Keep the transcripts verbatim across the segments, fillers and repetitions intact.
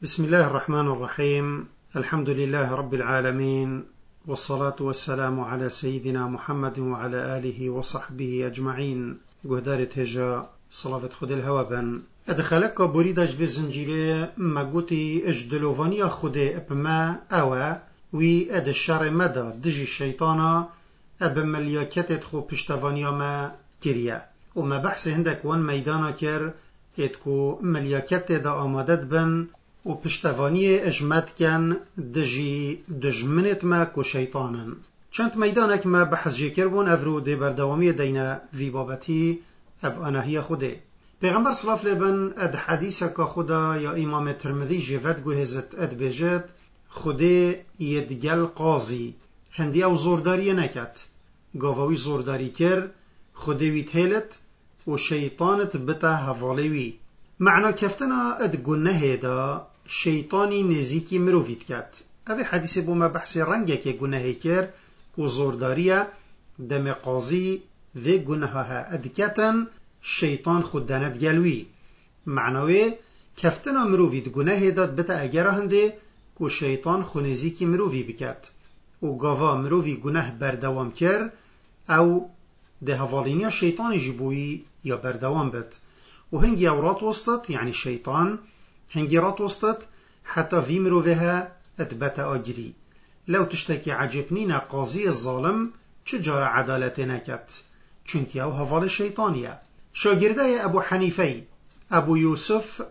بسم الله الرحمن الرحيم. الحمد لله رب العالمين، والصلاة والسلام على سيدنا محمد وعلى آله وصحبه أجمعين. قهدارت هجا صلاة خد الهوابا أدخلك بريدج في زنجيلي ما قوتي اجدلوفانيا خدي بما أوا وي أد الشر مدى دجي الشيطانا أب ملياكتت خو بشتفانيا ما كريا وما بحث هندك وان ميدانا كر اتكو ملياكت دا آمادت بن و پشتوانی اجمت کن دجی دجمنت ما کو شیطانن چند میدانک ما بحث جکر بون افرو دی بردوامی دینا وی بابتی اب انهی خوده پیغمبر صلی الله علیه بن اد حدیث کا خدا یا امام ترمذی جوت گوهزت اد بجد خوده یدگل قاضی هندی او زورداری نکت گاوی زورداری کر خوده وی تهلت و شیطانت بتا حوالیوی معنى كفتنا اد گناه دا شيطاني نزيكي مروفيت كات اوه حديث بوما بحث رنگه که گناه كر كو زورداريا دم قاضي ذي گناهها ادكتن شيطان خدانت گلوي معنوه كفتنا مروفيت گناه داد بتا اگر هنده كو شيطان خو نزيكي مروفي بكات و گاوا مروفي گناه بردوام كر او ده هفالينيا شيطان جبوي يا بردوام بت وهنجي أورات وسطت يعني شيطان هنجي رات وسطت حتى في مروفها أتبت أجري لو تشتكي عجبنينا قاضي الظالم چجار عدالتنا كت چونك يو هفال الشيطانية شاگرده أبو حنيفي أبو يوسف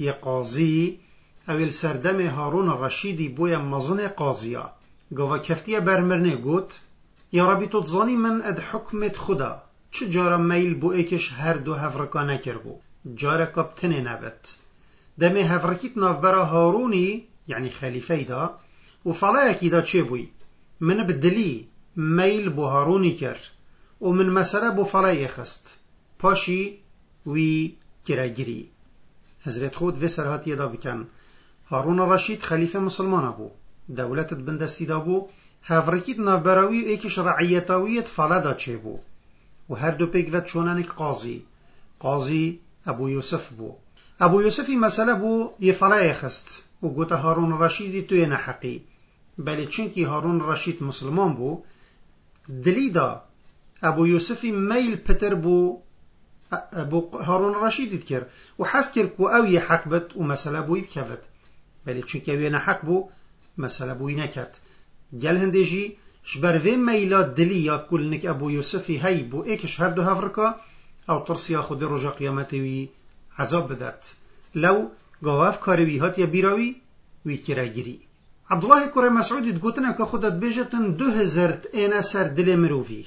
يقاضي أو السردم هارون الرشيدي بويا مظن قاضية قوة كفتية برمرنه قوت يا ربي تتظاني من أد حكمت خدا چجار ميل بو ايكش هر دو هفركا نكربو جارك بتنه نبت دمي هفركيت نافبرا هاروني يعني خليفي دا وفلايكي دا چه بوي من بدلي ميل بو هاروني كر ومن مسألة بو فلاي اخست پاشي وي كراجري حضرت خود في سرهاتي دا بكن هارون الرشيد خليفة مسلمان ابو دولة بندستی دا بو هفركيت نافبراوي ايكش رعيتاويت فلا دا چه بو و هر دو پیگوت چونانک قاضي قاضي ابو يوسف بو ابو يوسفي مسألة بو يفلاي خست و قوت هارون الرشيد توی نحقي بل چونكي هارون الرشيد مسلمان بو دليدا ابو يوسفي ميل پتر بو ابو هارون الرشيد تكر و حس كر كو او يحق بت و مسألة بو يبكفت بل چونكي او نحق بو مسألة بو ينكت جل هندجي شبروين ميلاد دلي يا كلنك ابو يوسفي هاي بو ايكش هر دو هفركا او ترسيا خود رجا قيامتوي عذاب بدت لو قواف كاروي هات يا بيراوي وي كراجري عبد الله كوري مسعود تقولنا كخدت بيجتن دو هزرت انا سر دل مروفي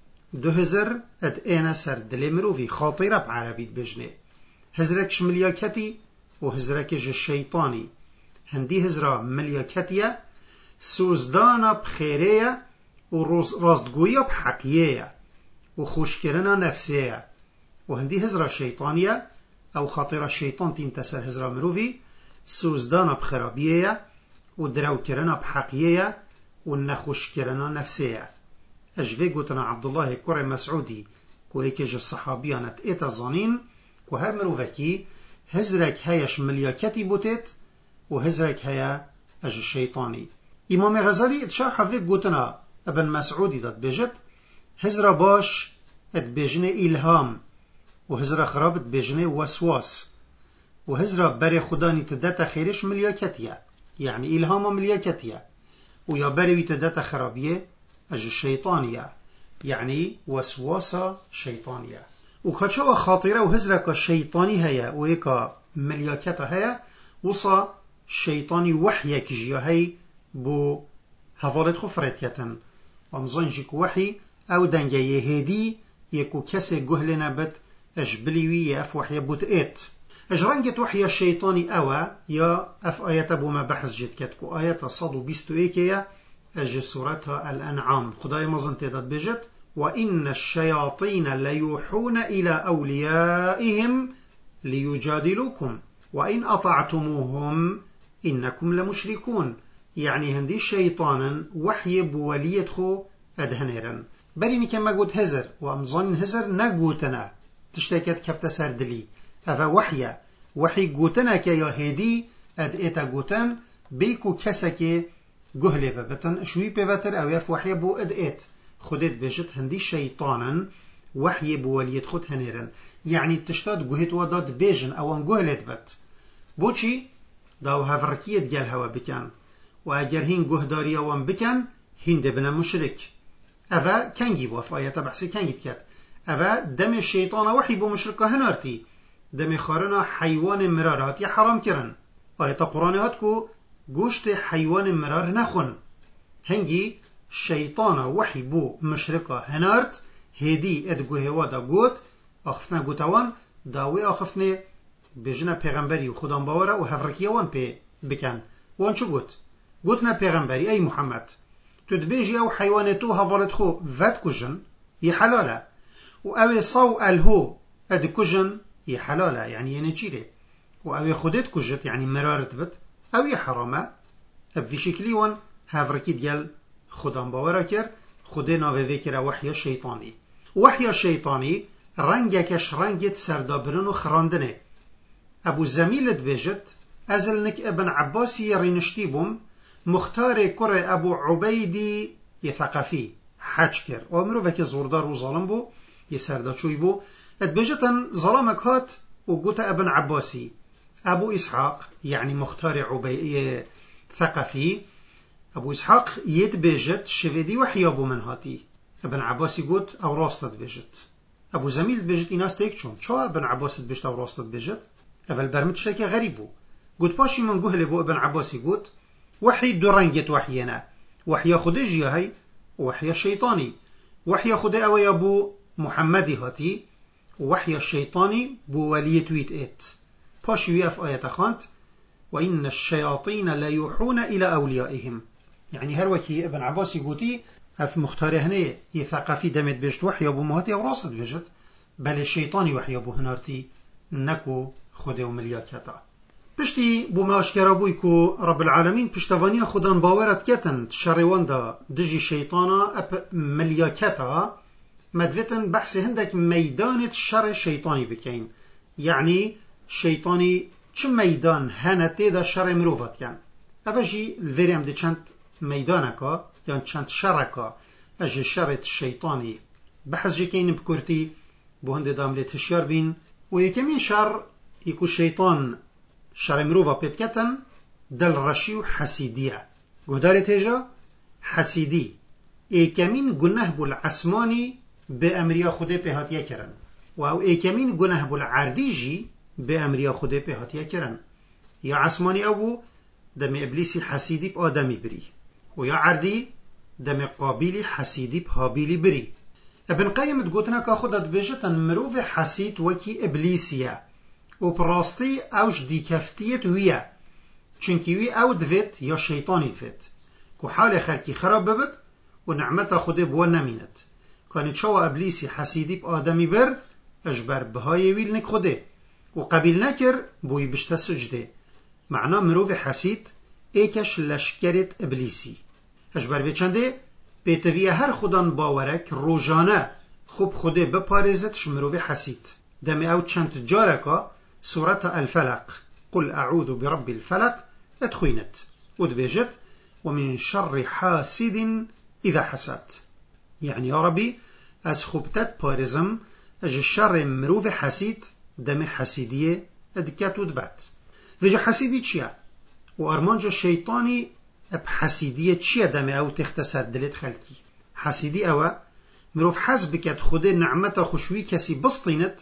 دو هزر اد انا سر دل مروفي خاطرة بعربي بجنه هزركش ملياكتي و هزركش الشيطاني هندي هزرا ملياكتيا سوزدانا بخيرية و راستگويا بحقية و خوشكرنا نفسية و هندي هزرا شيطانية او خاطر الشيطان تنتسر هزرا مروفي سوزدانا بخرابية و دروكرنا بحقية و نخوشكرنا نفسية اجفي قوتنا عبد الله كوري مسعودي كو هيكيج الصحابيانت ايتا ظانين كو هر مروفكي هزرك هيش ملياكتي بوتت و هزرك هيا اج الشيطاني امام غزالي اتشرح في قوتنا ابن مسعودي داد بيجت هزرا باش اتبيجني إلهام وهزرا خراب اتبيجني وسواس وهزرا بري خداني تداتا خيرش ملياكتيا يعني إلهام ملياكتيا ويا بري تداتا خرابية اج الشيطانية يعني وسواسة شيطانية وكتشوا خاطرة وهزرا كشيطاني هيا ويكا ملياكتا هيا وصا شيطاني وحيك جيا هي بو هفالت خفرت يتن ومزنجك وحي او دنجا يهدي يكو كسي قهل نبت اجبليوي اف وحي بوت ايت اجرانجت وحي الشيطاني اوا يا اف ايات ابو ما بحث جد كتكو ايات صدو بيستو ايكيا اج سورتها الانعام خداي مزن تدد بجت وان الشياطين ليوحون الى اوليائهم ليجادلوكم وان اطعتموهم انكم لمشركون يعني هندي شيطانا وحي بولية خو ادهنيرن بريني كما قلت هزر وامظن هزر نقوتنا تشتكت كفت سردلي هذا وحي وحي قوتنا كيا هدي اد ایتا گوتن بیکو کسا که گهلی ببتن شوی پیوتر او یف وحی بو اد ایت خودت بجت هندی شیطانن وحی بو ولیت خود هنیرن یعنی تشتاد گهت وداد بیجن اوان گهلت بت بوچی داو هفرکیت گل هوا بکن و اگر هین گهداری اوان بکن هین دبنا مشرک اوه کنگی بو اف آیتا بحثی کنگیت کد اوه دم شیطان وحی بو مشرکه هنارتی دم خارنا حیوان مرار هاتی حرام کرن آیتا قرآن هات کو گوشت حیوان مرار نخون هنگی شیطان وحی بو مشرکه هنارت هدی ادگوه وادا گوت آخفنا گوتوان داوی آخفنا بجنا پیغمبری و خودم باوره و هفرکیوان پی بکن وان چو گوت گوتنا پیغمبری ای محمد تو دبیجی او حیوانتو هفالت خو ود کجن ی حلاله و او صو الهو اد کجن ی حلاله یعنی یعنی چیره و او خودت کجت یعنی مرارت بت او ی حرامه اب في شکلی وان هفرکی دیل خودم باوره کر خود ناوه کر وحی شیطانی وحی شیطانی رنگکش رنگت سردابرن و خراندنه ابو زمیلت بجت ازلنک ابن عباسی رینشتی بوم مختار کره ابو عبیدی ی ثقفی حج کر و امرو وکی زوردار و ظالم بو ی سرداچوی بو ات بجتن ظلامک هات و گوت ابن عباسی ابو اسحاق یعنی مختار عبیدی ثقفی ابو اسحاق يد بيجت شفيدي وحي ابو من هاتي ابن عباس يقول او راستت بيجت ابو زميل بيجت ایناس تيكچون چا ابن عباس بيجت او راستت بيجت اول برمت شكي غريبو قلت باشي من قهل ابو ابن عباس يقول وحي درنجت وحينا وحي خدجي هي وحي الشيطاني وحي خدي او ابو محمد هاتي وحي الشيطاني بو ولي تويت ات باشي ويف ايات خانت وان الشياطين لا يوحون الى اوليائهم يعني هروكي ابن عباس يقولي اف مختاره هنا يثقفي دمت بيجت وحي ابو مهاتي او راست بيجت بل الشيطاني وحي ابو هنارتي نكو خده وملياكتا بشتي بو ماشكرا بويكو رب العالمين بشتوانيا خدان باورت كتن شريوان دا دجي شيطانا اب ملياكتا مدفتن بحث هندك ميدانة شر شيطاني بكين يعني شيطاني چه ميدان هنته دا شر مروفات كان اوجي الفيريم دي چند ميدانكا يعني چند شركا اجي شرط الشيطاني بحث جي كين بكورتي بو هند داملي تشيار بين ويكمين شر يكو الشيطان شر مروفا بيتكتن دل رشيو حسيدية قداري تيجا حسيدي ايكمين گناه بالعسماني بأمريا خوده بهاتيا كرن و ايكمين گناه بالعرديجي بأمريا خوده بهاتيا كرن يا عسماني أبو دم إبليسي حسيدي بآدمي بري ويا عردي دم قابيلي حسيدي بهابيلي بري ابن قيم تقولنا كاخدت بيجتن مروف حسيد وكي إبليسيا وبراستي أوش دي كفتيت ويا چنكي وي أو دفت يا شيطاني دفت كو حال خلقي خراب ببت ونعمتا خوده بوا نمينت كانت شو إبليسي حسيدي بآدمي بر أجبر بهاي ويل نك خوده وقبيل نكر بوي بشتا سجده معنى مروف حسيد ايكش لشكرت إبليسي اجبر في چنده بيتوية هر خودان باورك روجانه خوب خوده بپارزتش مروف حسيد دم او چند جاركا سورة الفلق قل أعوذ برب الفلق اتخوينت ودبجت ومن شر حاسد إذا حسد يعني يا ربي از خوبتت بارزم اج الشر مروف حسيد دم حسيدية ادكات ودبات وجا حسيدي چيا وارمانجا شيطاني اب حسيدية چيا دم او تختصر دلت خلقي حسيدي او مروف حسب كت خوده نعمت خوشوي كسي بسطينت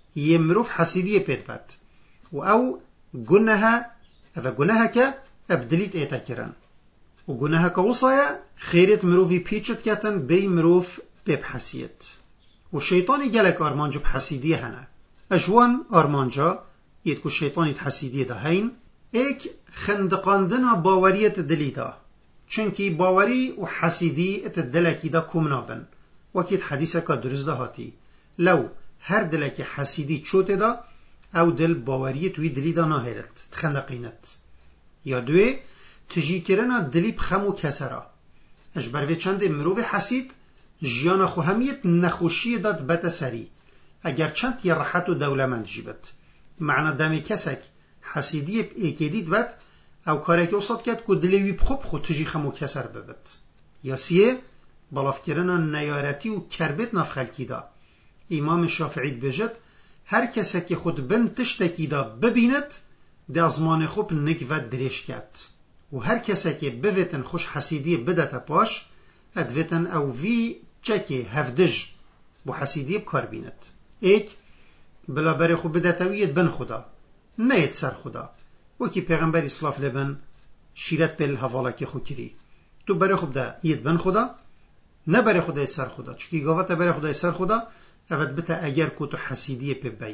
يمروف حسيدية بيتبات و او قنها اذا قنها كا ابدليت ايتا كران و قنها كوصايا خيرت مروفي بيتشت كاتن بي مروف بيب حسيت والشيطاني قالك ارمانجا بحسيدية هنا اجوان ارمانجا يتكو الشيطاني تحسيدية ده هين ايك خندقاندنا باورية دليدا چونكي باوري و حسيدي اتدلكي دا كومنابن وكيد حديثك درز ده هاتي لو هر دلكي حسيدي چوت دا او دل باورية وي دليدا ناهرت تخندقينت يا دوي تجي كرنا دلي بخمو كسرا اجبر في چند مروف حسيد جيانا خو هميت نخوشي داد بتا سري اگر چند يرحت و دولمند جيبت معنى دامي كسك حسیدی ایکیدید بد او کاری که وسط کرد که دلوی بخوب خود تجی خمو کسر ببد. یا سیه بلاف کردن نیارتی و کربت نف خلکی دا. امام شافعی بجد هر کسی که خود بن تشتکی دا ببیند ده ازمان خوب نگ و درش کرد. و هر کسی که بویتن خوش حسیدی بدت پاش ادویتن او وی چکی هفدج بو حسیدی بکار بیند. ایک بلا بری خوب بدتویت بن خدا نیت سر خدا وکی پیغمبر اسلاف لبن شیرت بل حوالا که خود کری تو بری خوب ده یت بن خدا نه بری خدا یت سر خدا چکی گاوتا بری خدا یت سر خدا اوید بتا اگر کو تو حسیدی پی بی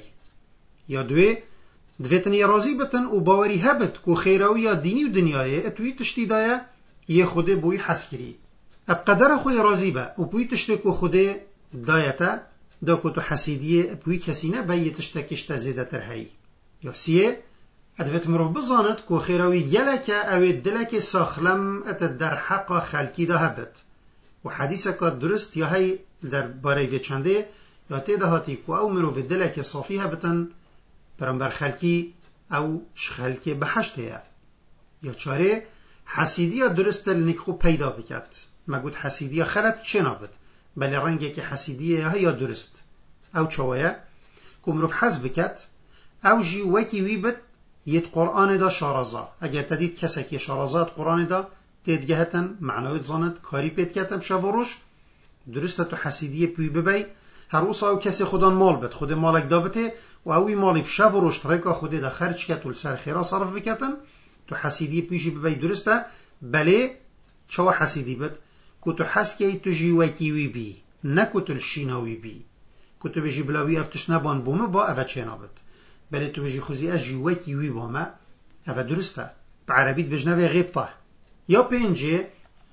یا دوی دویتن یا رازی بتن و باوری هبت کو خیراوی یا دینی و دنیای اتوی تشتی دایا یه خوده بوی حس کری اب قدر خوی رازی با و بوی تشتی کو خوده دایتا دا کو تو حسیدی بوی کسی نه بایی تشتکشت زیده تر هی یا سیه ادویت مروف بزاند کو خیراوی یلک اوی دلک ساخلم ات در حق خلکی دا هبت و حدیث که درست یا هی در باره وی چنده یا تیده هاتی کو او مروف دلک صافی هبتن برانبر خلکی او خلکی بحشته یا یا چاره حسیدی درست لنک خوب پیدا بکد مگود حسیدی خلط چه نابد بلی رنگی که حسیدی یا درست او چوایه که مروف حز بکد او جی وکی وی بد یت قرآن دا شارزا اگر تدید کسی که شارزات قرآن دا تیدگهتن معنویت زاند کاری پید کتن شوروش درسته تو حسیدی پوی ببی هر اوسا او کسی خودان مال بد خود مالک دابته و اوی مالی بشوروش ترکا خود دا خرج کت و لسر خیرا صرف بکتن تو حسیدی پویشی ببی درسته بله چوا حسیدی بد که تو حس که تو جی وکی وی بی نکو تو الشیناوی بی که تو بجی بلاوی افتش نبان بومه با اوه چه نابد بله تو بجی خوزی از جوکی وی بامه اوه درسته به عربیت بجنوه غیبته یا پینجه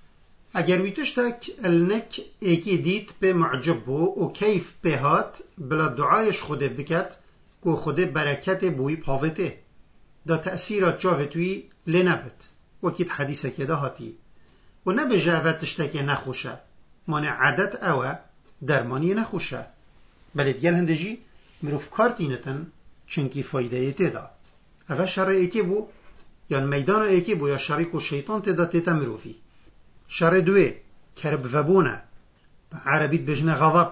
اگر ویتشتک النک ایکی دید به معجب بو و کیف به هات بلا دعایش خوده بکت که خوده برکت بوی پاوته دا تأثیرات جاوتوی لنبت وکیت حدیثه که دا هاتی و نبجه اوه تشتک نخوشه مانع عادت اوه درمانی نخوشه بله دیگل هندجی مروف کارتینتن چنکی فایده ایتی دا اوه شر ایتی بو یا میدان ایتی بو یا شریک و شیطان تیدا تیتا مروفی شر دوی کرب وبونه عربیت بجنه غضب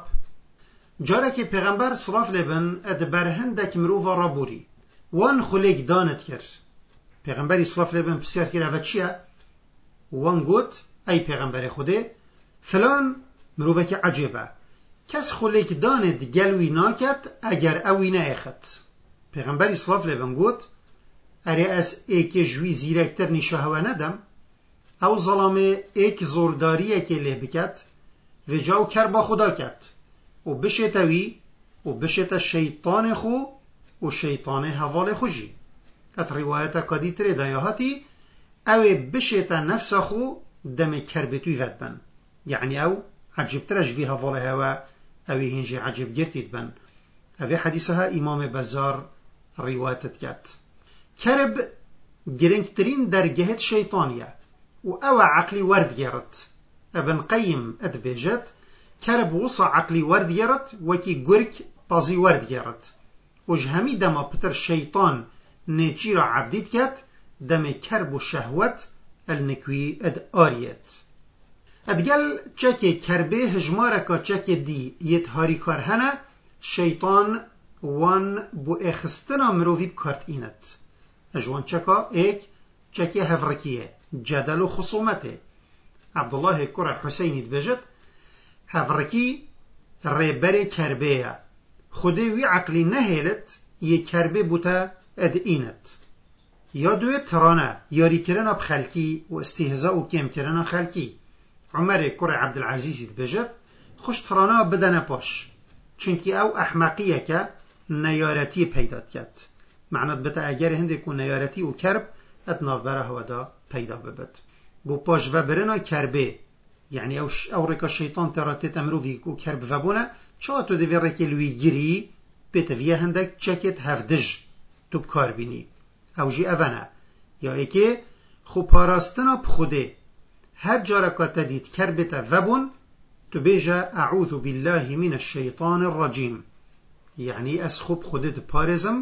جاره که پیغمبر صلاف لبن اد برهندک مروفا رابوری وان خلیک دانت کر پیغمبری صلاف لبن بسیار کر اوه چیه وان گوت ای پیغمبر خوده فلان مروفه که عجبه کس خلیک داند گلوی ناکت اگر اوی نایخت پیغمبر اسلاف لبن گوت اره از ایک جوی زیرکتر نشاهوه ندم او ظلامه ایک زورداریه که له بکت و جاو کر با خدا کت و بشتوی و بشت شیطان خو و شیطان حوال خوشی ات روایت کدی تره دایاهاتی او بشت نفس خو دم کربتوی ود بن یعنی او عجب ترش وی حوال هوا اوی هنجی عجب گرتید بن اوی حدیثها امام بزار روایتت کت کرب گرنگترین درگهت شیطانیه و او عقلی ورد گرت ابن قیم ادبیجت کرب وصا عقلی ورد گرت وکی گرک بازی ورد گرت و جهمی دما پتر شیطان نیچی را عبدید کت دم کرب و شهوت النکوی اد آریت ادگل چکه کربه هجمارکا چکه دی یت هاری کار هنه شیطان وان بو اخستنا مروفی بکارت اینت اجوان چکا ایک چکه هفرکیه جدل و خصومته عبدالله کره حسینی دبجت هفرکی ریبر کربه خوده وی عقلی نهیلت یه کربه بوتا اد اینت یا دوی ترانه یاری کرنا بخلکی و استهزاء و کم کرنا خلکی عمر کره عبدالعزیزی دبجت خوش ترانه بدن پاش چونکی او احمقیه که نیارتی پیدات کرد معنات بتا اگر هنده که نیارتی و کرب ات نافبره هودا پیدا ببد بو پاش و برنا کربه یعنی او, ش... او رکا شیطان تراتت امروی که کرب و بونه چا تو دوی رکی لوی گیری بیت ویه هندک چکت هفدج تو بکار بینی او جی اوانه یا ایکه خو پاراستنا بخوده هر جارکا تدید کربت و بون تو بیجا اعوذ بالله من الشیطان الرجیم یعنی از خوب خودت پارزم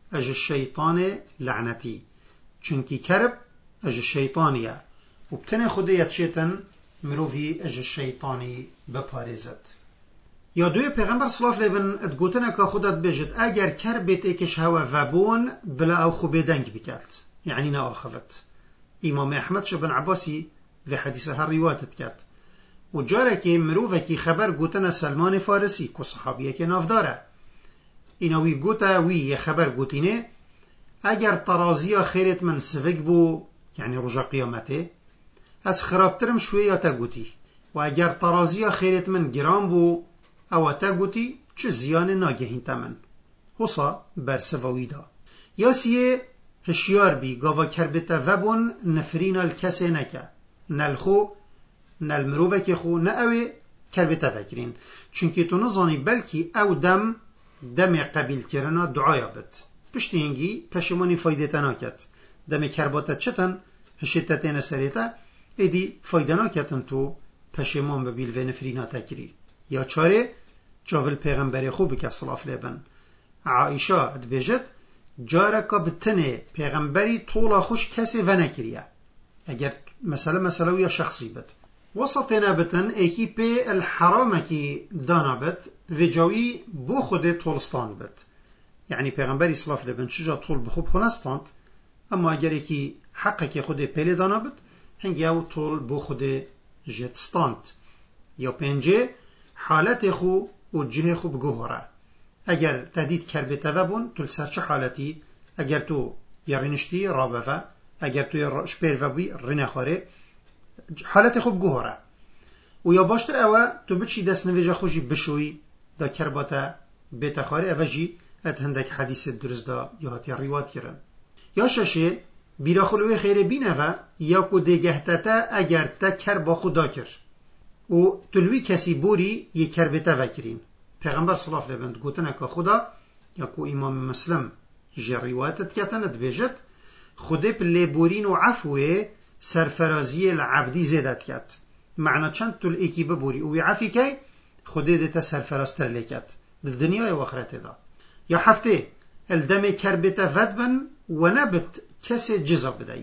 اج الشيطان لعنتي چونكي كرب اج الشيطانية وبتنه خده يتشيتن مروفي اج الشيطاني بپارزت. یا دوی پیغمبر صلی الله علیه و سلم ادگوتنه که خودت بجد اگر کربت ایکش هوا وبون بلا او خوبه دنگ بکرد یعنی نه آخفت. امام احمد شبن عباسی و حدیث هر روایت کرد و جاره که مروفه که خبر گوتن سلمان فارسی که صحابیه که نافداره اینوی گوته وی خبر گوتینه اگر ترازی خیرت من سفک بو یعنی رجا قیامته از خرابترم شوی یا تا گوتی و اگر ترازی خیرت من گرام بو او تا گوتی چه زیان ناگهین تمن حسا برسووی دا یا سیه هشیار بی گاوا کربتا وبون نفرین الکسه نکه نلخو نلمروفه که خو نه اوه کربتا فکرین چونکه تو نزانی بلکی او دم دم قبیل کرنا دعایا بد پشتی هنگی پشمانی فایده تناکت دم کرباتا چتن هشتتین سریتا ایدی فایده ناکتن تو پشمان ببیل و نفرینا تکری یا چاره جاول پیغمبر خوب که صلی الله علیه و سلم عائشه ادبیجت جارکا بتنه پیغمبری طولا خوش کسی و نکریه اگر مثلا مثلا یا شخصی بد وسطنا بتن ایکی پی الحرام کی دانا بد و جاوی بو خود طولستان بد یعنی پیغمبری صلی الله علیه و سلم چجا طول بخوب خونستاند اما اگر ایکی حقا که خود پیل دانا بد هنگی او طول بو خود جتستاند یا پنجه حالت خو و جه خو بگوهره اگر تدید کربتا وبون تو سرچه حالتی اگر تو یرینشتی رابفه اگر تو شپیر وبی رینخاره حالت خو بگوهره و یا باشتر اوه تو بچی دست نویجه خوشی بشوی دا کربتا بیتا خاره اوه جی ات هندک حدیث درست دا یا هاتی روایت کرن یا ششه بیرا خلوی خیره بینوه یا کو دیگهتتا اگر تا کربا خدا کر و تلوی کسی بوری یک کربتا وکرین پیغمبر صلی الله علیه و سلم گوتنه که خدا یا کو امام مسلم جی روایتت کتند بیجت خود پلی بورین و عفوه سرفرازی العبدی زیدت کت معنی چند تل ایکی ببوری و عفی که خود دیتا سرفرازتر لیکت در دنیای و آخرت دا یا هفته الدم کربتا ودبن و نبت کسی جزا بدهی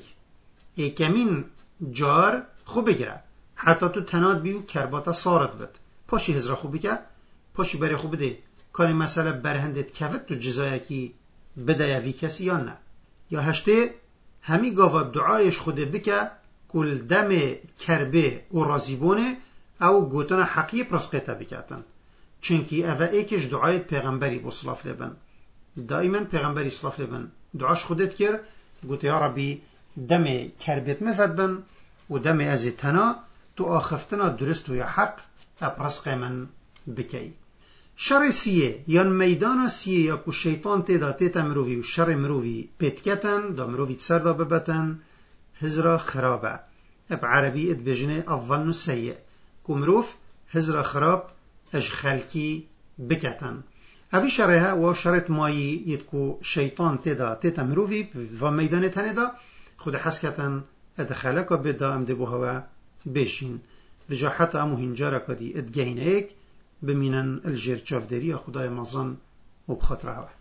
ایکمین جار خوب بگیره حتی تو تناد بیو کرباتا صارت بد پاشی هزرا خوبی که پاشی بری خوب بده کاری مسئله برهندت کفت تو جزایی که بده یوی کسی یا نه یا هشته همی گاوا دعایش خوده بکه کل دم کربه و رازیبونه او گوتن حقی پرسقیتا بکتن چونکی اوه ایکش دعایت پیغمبری با صلی الله علیه و سلم دائما پیغمبری صلی الله علیه و سلم دعاش خودت کر گوته یا ربی دم کربت مفد بن و دم از تنا تو آخفتنا درست و یا حق اپرسق من بکی شر سیه یا میدان سیه یا کو شیطان تیدا تیتا مرووی و شر مرووی پیتکتن دا مرووی تسر دا ببتن هزرا خرابه اب عربی اد بجنه الظن سیه کو مروف هزرا خراب اج خلکی بکتن اوی شرها و شرط مایی ید کو شیطان تیدا تیتا مرووی و میدان تنه دا خود حسکتن ادخلکا بدا امده بوهوا بشین و جا حتی امو هنجارا کدی ادگهین ایک بمینن الجر چافدری خدای مزان و بخاطرها